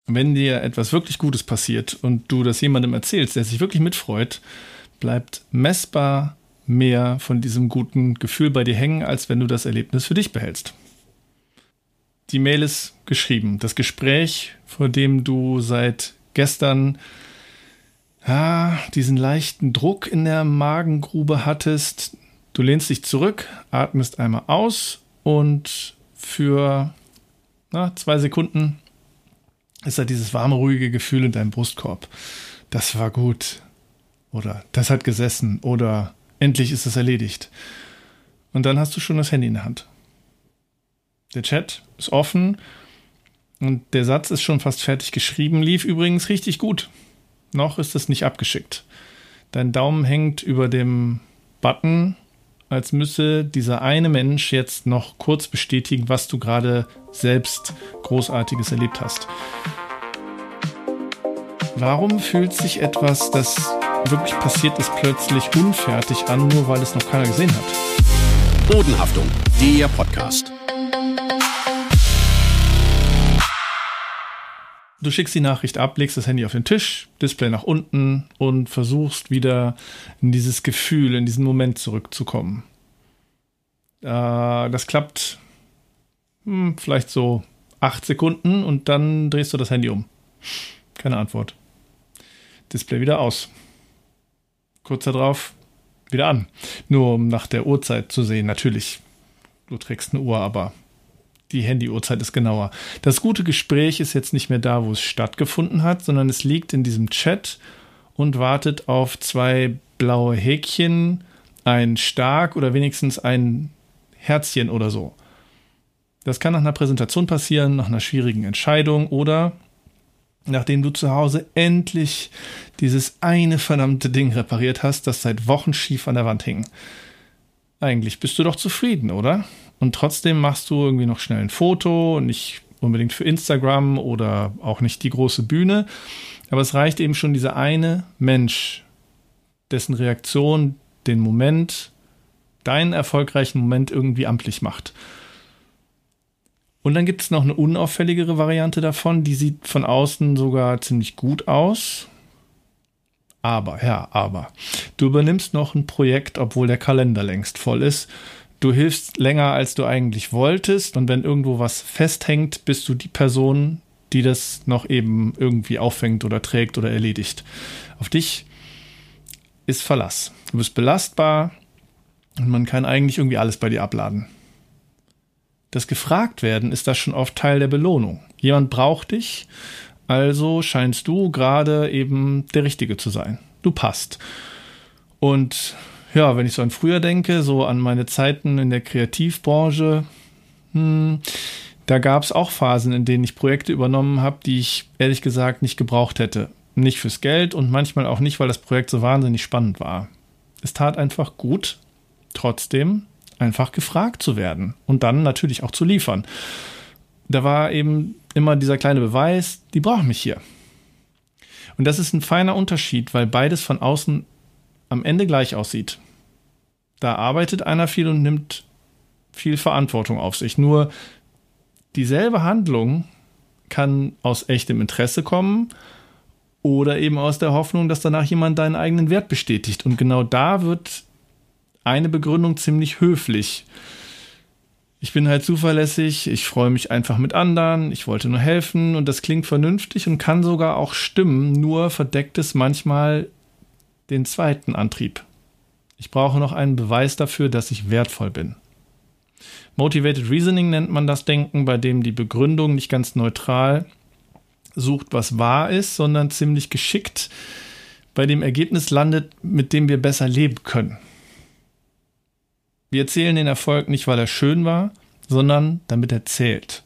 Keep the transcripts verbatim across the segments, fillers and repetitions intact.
wenn dir etwas wirklich Gutes passiert und du das jemandem erzählst, der sich wirklich mitfreut, bleibt messbar mehr von diesem guten Gefühl bei dir hängen, als wenn du das Erlebnis für dich behältst. Die Mail ist geschrieben. Das Gespräch, vor dem du seit gestern ja, diesen leichten Druck in der Magengrube hattest. Du lehnst dich zurück, atmest einmal aus und für na, zwei Sekunden ist da dieses warme, ruhige Gefühl in deinem Brustkorb. Das war gut. Oder das hat gesessen. Oder endlich ist es erledigt. Und dann hast du schon das Handy in der Hand. Der Chat ist offen und der Satz ist schon fast fertig geschrieben. Lief übrigens richtig gut. Noch ist es nicht abgeschickt. Dein Daumen hängt über dem Button, als müsse dieser eine Mensch jetzt noch kurz bestätigen, was du gerade selbst Großartiges erlebt hast. Warum fühlt sich etwas, das wirklich passiert ist, plötzlich unfertig an, nur weil es noch keiner gesehen hat? Bodenhaftung, der Podcast. Du schickst die Nachricht ab, legst das Handy auf den Tisch, Display nach unten und versuchst wieder in dieses Gefühl, in diesen Moment zurückzukommen. Äh, das klappt hm, vielleicht so acht Sekunden und dann drehst du das Handy um. Keine Antwort. Display wieder aus. Kurz darauf wieder an. Nur um nach der Uhrzeit zu sehen. Natürlich, du trägst eine Uhr, aber die Handy-Uhrzeit ist genauer. Das gute Gespräch ist jetzt nicht mehr da, wo es stattgefunden hat, sondern es liegt in diesem Chat und wartet auf zwei blaue Häkchen, ein Stark oder wenigstens ein Herzchen oder so. Das kann nach einer Präsentation passieren, nach einer schwierigen Entscheidung oder nachdem du zu Hause endlich dieses eine verdammte Ding repariert hast, das seit Wochen schief an der Wand hing. Eigentlich bist du doch zufrieden, oder? Und trotzdem machst du irgendwie noch schnell ein Foto, nicht unbedingt für Instagram oder auch nicht die große Bühne. Aber es reicht eben schon dieser eine Mensch, dessen Reaktion den Moment, deinen erfolgreichen Moment irgendwie amtlich macht. Und dann gibt es noch eine unauffälligere Variante davon, die sieht von außen sogar ziemlich gut aus. Aber, ja, aber, du übernimmst noch ein Projekt, obwohl der Kalender längst voll ist. Du hilfst länger, als du eigentlich wolltest. Und wenn irgendwo was festhängt, bist du die Person, die das noch eben irgendwie auffängt oder trägt oder erledigt. Auf dich ist Verlass. Du bist belastbar und man kann eigentlich irgendwie alles bei dir abladen. Das Gefragtwerden ist da schon oft Teil der Belohnung. Jemand braucht dich, also scheinst du gerade eben der Richtige zu sein. Du passt. Und ja, wenn ich so an früher denke, so an meine Zeiten in der Kreativbranche, hm, da gab es auch Phasen, in denen ich Projekte übernommen habe, die ich ehrlich gesagt nicht gebraucht hätte. Nicht fürs Geld und manchmal auch nicht, weil das Projekt so wahnsinnig spannend war. Es tat einfach gut, trotzdem einfach gefragt zu werden und dann natürlich auch zu liefern. Da war eben immer dieser kleine Beweis, die brauchen mich hier. Und das ist ein feiner Unterschied, weil beides von außen am Ende gleich aussieht. Da arbeitet einer viel und nimmt viel Verantwortung auf sich. Nur dieselbe Handlung kann aus echtem Interesse kommen oder eben aus der Hoffnung, dass danach jemand deinen eigenen Wert bestätigt. Und genau da wird eine Begründung ziemlich höflich. Ich bin halt zuverlässig, ich freue mich einfach mit anderen, ich wollte nur helfen und das klingt vernünftig und kann sogar auch stimmen, nur verdeckt es manchmal den zweiten Antrieb. Ich brauche noch einen Beweis dafür, dass ich wertvoll bin. Motivated Reasoning nennt man das Denken, bei dem die Begründung nicht ganz neutral sucht, was wahr ist, sondern ziemlich geschickt bei dem Ergebnis landet, mit dem wir besser leben können. Wir erzählen den Erfolg nicht, weil er schön war, sondern damit er zählt.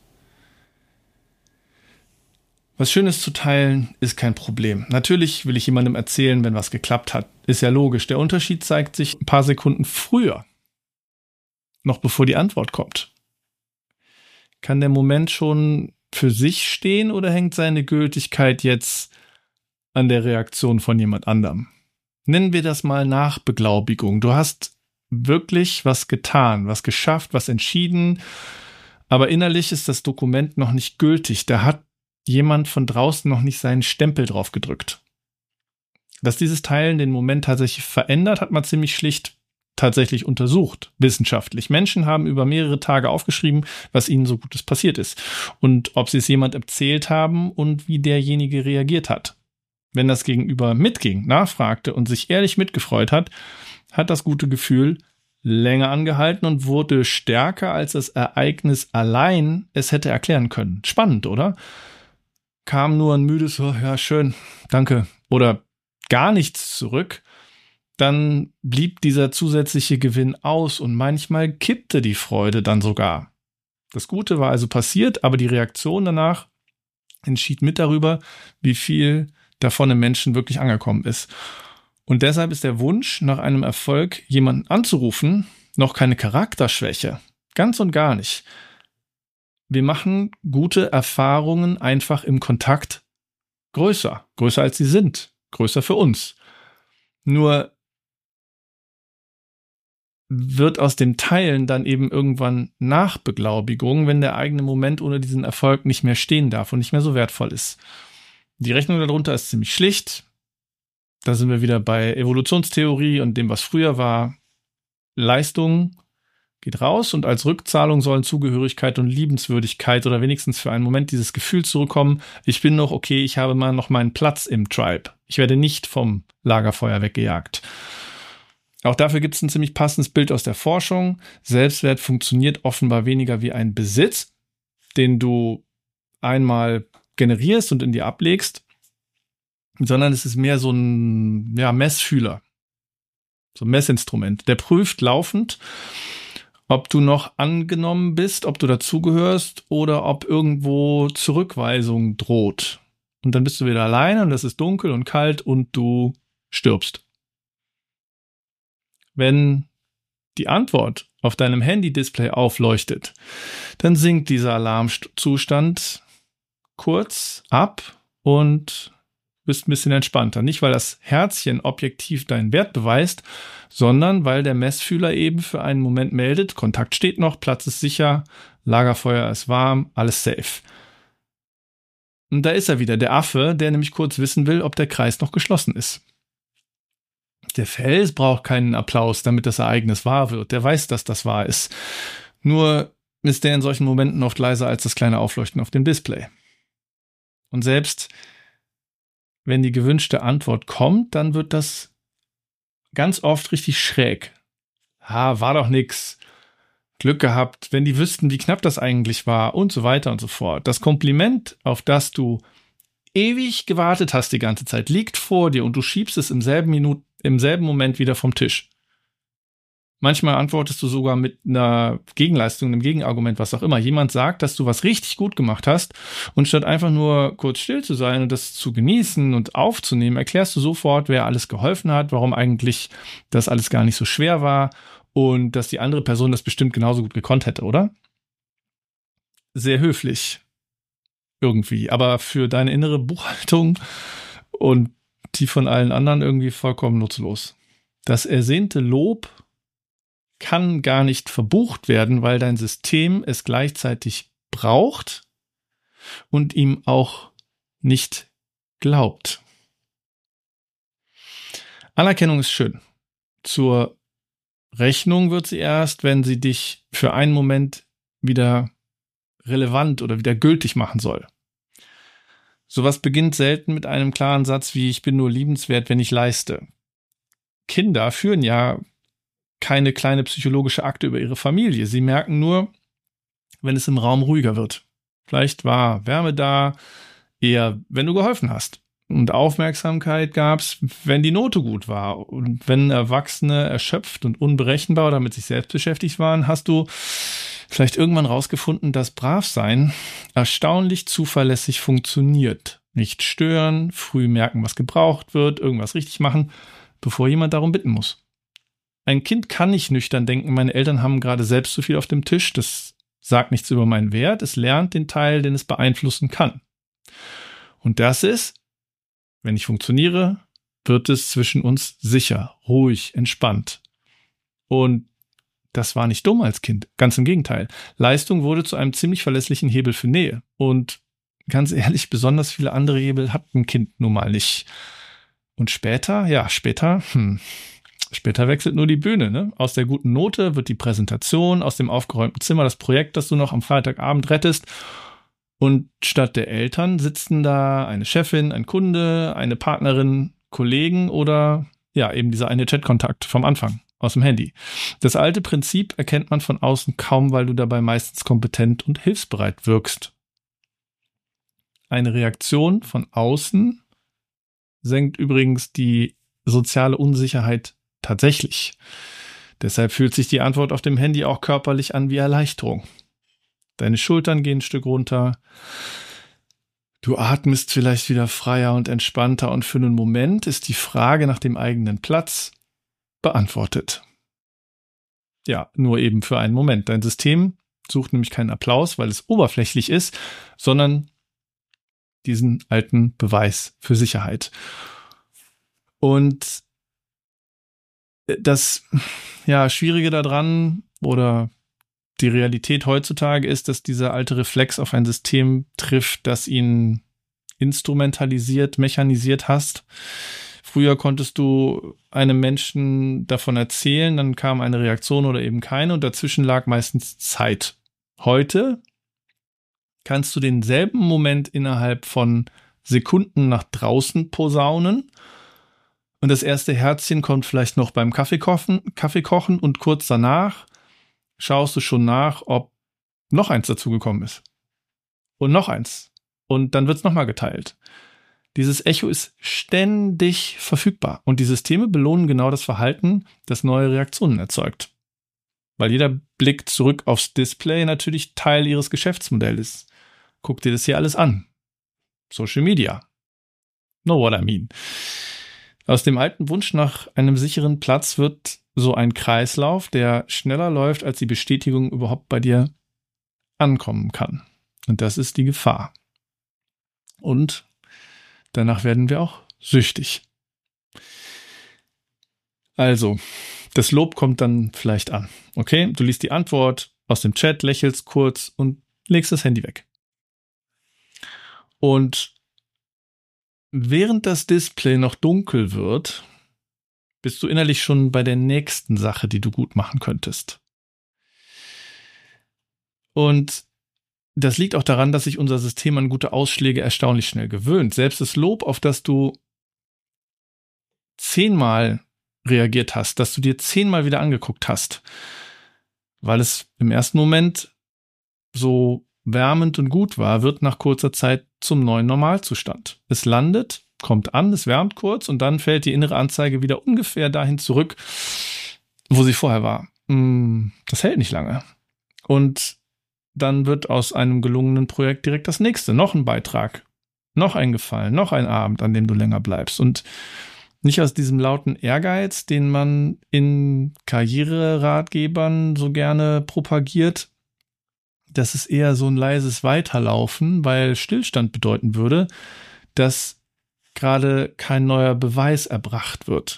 Was Schönes zu teilen, ist kein Problem. Natürlich will ich jemandem erzählen, wenn was geklappt hat. Ist ja logisch. Der Unterschied zeigt sich ein paar Sekunden früher, noch bevor die Antwort kommt. Kann der Moment schon für sich stehen oder hängt seine Gültigkeit jetzt an der Reaktion von jemand anderem? Nennen wir das mal Nachbeglaubigung. Du hast wirklich was getan, was geschafft, was entschieden, aber innerlich ist das Dokument noch nicht gültig. Da hat jemand von draußen noch nicht seinen Stempel drauf gedrückt. Dass dieses Teilen den Moment tatsächlich verändert, hat man ziemlich schlicht tatsächlich untersucht, wissenschaftlich. Menschen haben über mehrere Tage aufgeschrieben, was ihnen so Gutes passiert ist und ob sie es jemand erzählt haben und wie derjenige reagiert hat. Wenn das Gegenüber mitging, nachfragte und sich ehrlich mitgefreut hat, hat das gute Gefühl länger angehalten und wurde stärker, als das Ereignis allein es hätte erklären können. Spannend, oder? Kam nur ein müdes, oh, ja, schön, danke, oder gar nichts zurück, dann blieb dieser zusätzliche Gewinn aus und manchmal kippte die Freude dann sogar. Das Gute war also passiert, aber die Reaktion danach entschied mit darüber, wie viel davon im Menschen wirklich angekommen ist. Und deshalb ist der Wunsch nach einem Erfolg, jemanden anzurufen, noch keine Charakterschwäche. Ganz und gar nicht. Wir machen gute Erfahrungen einfach im Kontakt größer. Größer als sie sind. Größer für uns. Nur wird aus dem Teilen dann eben irgendwann Nachbeglaubigung, wenn der eigene Moment ohne diesen Erfolg nicht mehr stehen darf und nicht mehr so wertvoll ist. Die Rechnung darunter ist ziemlich schlicht. Da sind wir wieder bei Evolutionstheorie und dem, was früher war. Leistung geht raus und als Rückzahlung sollen Zugehörigkeit und Liebenswürdigkeit oder wenigstens für einen Moment dieses Gefühl zurückkommen, ich bin noch okay, ich habe mal noch meinen Platz im Tribe. Ich werde nicht vom Lagerfeuer weggejagt. Auch dafür gibt es ein ziemlich passendes Bild aus der Forschung. Selbstwert funktioniert offenbar weniger wie ein Besitz, den du einmal generierst und in dir ablegst, sondern es ist mehr so ein ja, Messfühler, so ein Messinstrument. Der prüft laufend, ob du noch angenommen bist, ob du dazugehörst oder ob irgendwo Zurückweisung droht. Und dann bist du wieder alleine und es ist dunkel und kalt und du stirbst. Wenn die Antwort auf deinem Handy-Display aufleuchtet, dann sinkt dieser Alarmzustand kurz ab und bist ein bisschen entspannter. Nicht, weil das Herzchen objektiv deinen Wert beweist, sondern weil der Messfühler eben für einen Moment meldet, Kontakt steht noch, Platz ist sicher, Lagerfeuer ist warm, alles safe. Und da ist er wieder, der Affe, der nämlich kurz wissen will, ob der Kreis noch geschlossen ist. Der Fels braucht keinen Applaus, damit das Ereignis wahr wird. Der weiß, dass das wahr ist. Nur ist der in solchen Momenten oft leiser als das kleine Aufleuchten auf dem Display. Und selbst wenn die gewünschte Antwort kommt, dann wird das ganz oft richtig schräg. Ha, war doch nix. Glück gehabt, wenn die wüssten, wie knapp das eigentlich war und so weiter und so fort. Das Kompliment, auf das du ewig gewartet hast die ganze Zeit, liegt vor dir und du schiebst es im selben Minute, im selben Moment wieder vom Tisch. Manchmal antwortest du sogar mit einer Gegenleistung, einem Gegenargument, was auch immer. Jemand sagt, dass du was richtig gut gemacht hast und statt einfach nur kurz still zu sein und das zu genießen und aufzunehmen, erklärst du sofort, wer alles geholfen hat, warum eigentlich das alles gar nicht so schwer war und dass die andere Person das bestimmt genauso gut gekonnt hätte, oder? Sehr höflich. Irgendwie. Aber für deine innere Buchhaltung und die von allen anderen irgendwie vollkommen nutzlos. Das ersehnte Lob kann gar nicht verbucht werden, weil dein System es gleichzeitig braucht und ihm auch nicht glaubt. Anerkennung ist schön. Zur Rechnung wird sie erst, wenn sie dich für einen Moment wieder relevant oder wieder gültig machen soll. Sowas beginnt selten mit einem klaren Satz wie, ich bin nur liebenswert, wenn ich leiste. Kinder führen ja keine kleine psychologische Akte über ihre Familie. Sie merken nur, wenn es im Raum ruhiger wird. Vielleicht war Wärme da, eher wenn du geholfen hast. Und Aufmerksamkeit gab's, wenn die Note gut war. Und wenn Erwachsene erschöpft und unberechenbar oder mit sich selbst beschäftigt waren, hast du vielleicht irgendwann rausgefunden, dass Bravsein erstaunlich zuverlässig funktioniert. Nicht stören, früh merken, was gebraucht wird, irgendwas richtig machen, bevor jemand darum bitten muss. Ein Kind kann nicht nüchtern denken, meine Eltern haben gerade selbst zu viel auf dem Tisch, das sagt nichts über meinen Wert, es lernt den Teil, den es beeinflussen kann. Und das ist, wenn ich funktioniere, wird es zwischen uns sicher, ruhig, entspannt. Und das war nicht dumm als Kind, ganz im Gegenteil. Leistung wurde zu einem ziemlich verlässlichen Hebel für Nähe. Und ganz ehrlich, besonders viele andere Hebel hat ein Kind nun mal nicht. Und später, ja, später, hm, später wechselt nur die Bühne, ne? Aus der guten Note wird die Präsentation, aus dem aufgeräumten Zimmer das Projekt, das du noch am Freitagabend rettest. Und statt der Eltern sitzen da eine Chefin, ein Kunde, eine Partnerin, Kollegen oder ja, eben dieser eine Chatkontakt vom Anfang aus dem Handy. Das alte Prinzip erkennt man von außen kaum, weil du dabei meistens kompetent und hilfsbereit wirkst. Eine Reaktion von außen senkt übrigens die soziale Unsicherheit tatsächlich. Deshalb fühlt sich die Antwort auf dem Handy auch körperlich an wie Erleichterung. Deine Schultern gehen ein Stück runter. Du atmest vielleicht wieder freier und entspannter und für einen Moment ist die Frage nach dem eigenen Platz beantwortet. Ja, nur eben für einen Moment. Dein System sucht nämlich keinen Applaus, weil es oberflächlich ist, sondern diesen alten Beweis für Sicherheit. Und das ja, Schwierige daran oder die Realität heutzutage ist, dass dieser alte Reflex auf ein System trifft, das ihn instrumentalisiert, mechanisiert hast. Früher konntest du einem Menschen davon erzählen, dann kam eine Reaktion oder eben keine und dazwischen lag meistens Zeit. Heute kannst du denselben Moment innerhalb von Sekunden nach draußen posaunen und das erste Herzchen kommt vielleicht noch beim Kaffeekochen, Kaffeekochen und kurz danach schaust du schon nach, ob noch eins dazugekommen ist. Und noch eins. Und dann wird es nochmal geteilt. Dieses Echo ist ständig verfügbar. Und die Systeme belohnen genau das Verhalten, das neue Reaktionen erzeugt. Weil jeder Blick zurück aufs Display natürlich Teil ihres Geschäftsmodells ist. Guck dir das hier alles an. Social Media. Know what I mean. Aus dem alten Wunsch nach einem sicheren Platz wird so ein Kreislauf, der schneller läuft, als die Bestätigung überhaupt bei dir ankommen kann. Und das ist die Gefahr. Und danach werden wir auch süchtig. Also, das Lob kommt dann vielleicht an. Okay, du liest die Antwort aus dem Chat, lächelst kurz und legst das Handy weg. Und während das Display noch dunkel wird, bist du innerlich schon bei der nächsten Sache, die du gut machen könntest. Und das liegt auch daran, dass sich unser System an gute Ausschläge erstaunlich schnell gewöhnt. Selbst das Lob, auf das du zehnmal reagiert hast, dass du dir zehnmal wieder angeguckt hast, weil es im ersten Moment so wärmend und gut war, wird nach kurzer Zeit zum neuen Normalzustand. Es landet, kommt an, es wärmt kurz und dann fällt die innere Anzeige wieder ungefähr dahin zurück, wo sie vorher war. Das hält nicht lange. Und dann wird aus einem gelungenen Projekt direkt das nächste, noch ein Beitrag, noch ein Gefallen, noch ein Abend, an dem du länger bleibst. Und nicht aus diesem lauten Ehrgeiz, den man in Karriereratgebern so gerne propagiert. Das ist eher so ein leises Weiterlaufen, weil Stillstand bedeuten würde, dass gerade kein neuer Beweis erbracht wird.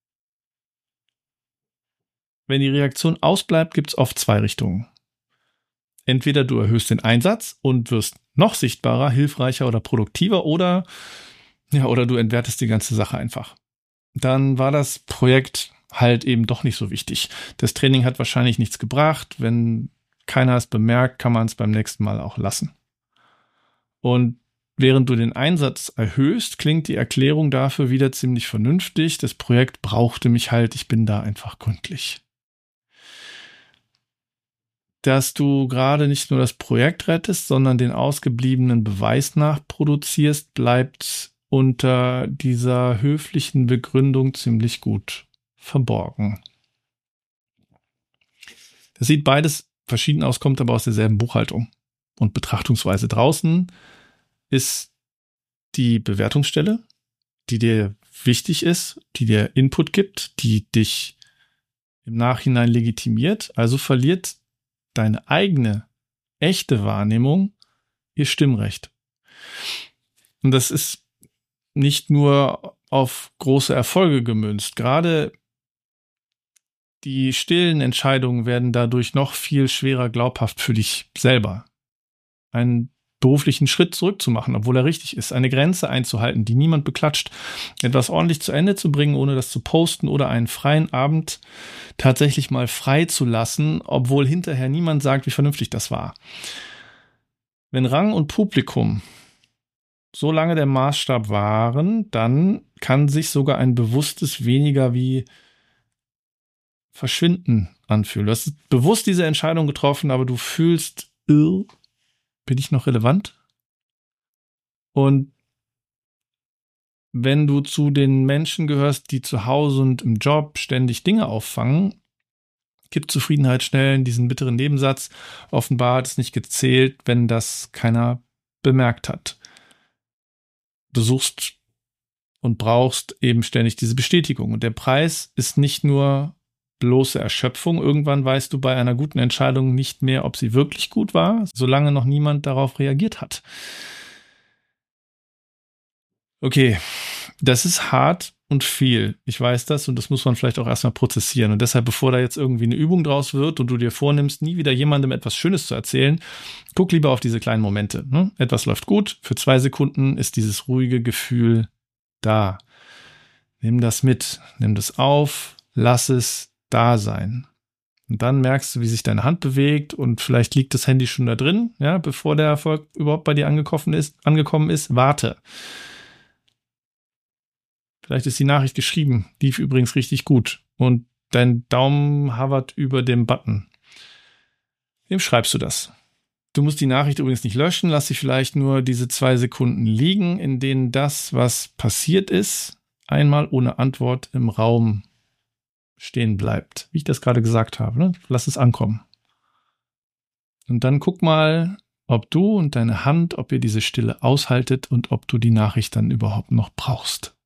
Wenn die Reaktion ausbleibt, gibt es oft zwei Richtungen. Entweder du erhöhst den Einsatz und wirst noch sichtbarer, hilfreicher oder produktiver oder, ja, oder du entwertest die ganze Sache einfach. Dann war das Projekt halt eben doch nicht so wichtig. Das Training hat wahrscheinlich nichts gebracht. Wenn keiner es bemerkt, kann man es beim nächsten Mal auch lassen. Und während du den Einsatz erhöhst, klingt die Erklärung dafür wieder ziemlich vernünftig. Das Projekt brauchte mich halt, ich bin da einfach gründlich. Dass du gerade nicht nur das Projekt rettest, sondern den ausgebliebenen Beweis nachproduzierst, bleibt unter dieser höflichen Begründung ziemlich gut verborgen. Das sieht beides verschieden aus, kommt aber aus derselben Buchhaltung und Betrachtungsweise. Draußen ist die Bewertungsstelle, die dir wichtig ist, die dir Input gibt, die dich im Nachhinein legitimiert, also verliert deine eigene, echte Wahrnehmung ihr Stimmrecht. Und das ist nicht nur auf große Erfolge gemünzt. Gerade die stillen Entscheidungen werden dadurch noch viel schwerer glaubhaft für dich selber. Ein beruflichen Schritt zurückzumachen, obwohl er richtig ist, eine Grenze einzuhalten, die niemand beklatscht, etwas ordentlich zu Ende zu bringen, ohne das zu posten oder einen freien Abend tatsächlich mal frei zu lassen, obwohl hinterher niemand sagt, wie vernünftig das war. Wenn Rang und Publikum so lange der Maßstab waren, dann kann sich sogar ein bewusstes weniger wie Verschwinden anfühlen. Du hast bewusst diese Entscheidung getroffen, aber du fühlst, bin ich noch relevant? Und wenn du zu den Menschen gehörst, die zu Hause und im Job ständig Dinge auffangen, gibt Zufriedenheit schnell in diesen bitteren Nebensatz. Offenbar hat es nicht gezählt, wenn das keiner bemerkt hat. Du suchst und brauchst eben ständig diese Bestätigung. Und der Preis ist nicht nur bloße Erschöpfung. Irgendwann weißt du bei einer guten Entscheidung nicht mehr, ob sie wirklich gut war, solange noch niemand darauf reagiert hat. Okay, das ist hart und viel. Ich weiß das und das muss man vielleicht auch erstmal prozessieren. Und deshalb, bevor da jetzt irgendwie eine Übung draus wird und du dir vornimmst, nie wieder jemandem etwas Schönes zu erzählen, guck lieber auf diese kleinen Momente. Ne? Etwas läuft gut, für zwei Sekunden ist dieses ruhige Gefühl da. Nimm das mit, nimm das auf, lass es da sein. Und dann merkst du, wie sich deine Hand bewegt und vielleicht liegt das Handy schon da drin, ja, bevor der Erfolg überhaupt bei dir angekommen ist, angekommen ist. Warte. Vielleicht ist die Nachricht geschrieben, lief übrigens richtig gut und dein Daumen hovert über dem Button. Wem schreibst du das? Du musst die Nachricht übrigens nicht löschen, lass sie vielleicht nur diese zwei Sekunden liegen, in denen das, was passiert ist, einmal ohne Antwort im Raum stehen bleibt. Wie ich das gerade gesagt habe, ne? Lass es ankommen. Und dann guck mal, ob du und deine Hand, ob ihr diese Stille aushaltet und ob du die Nachricht dann überhaupt noch brauchst.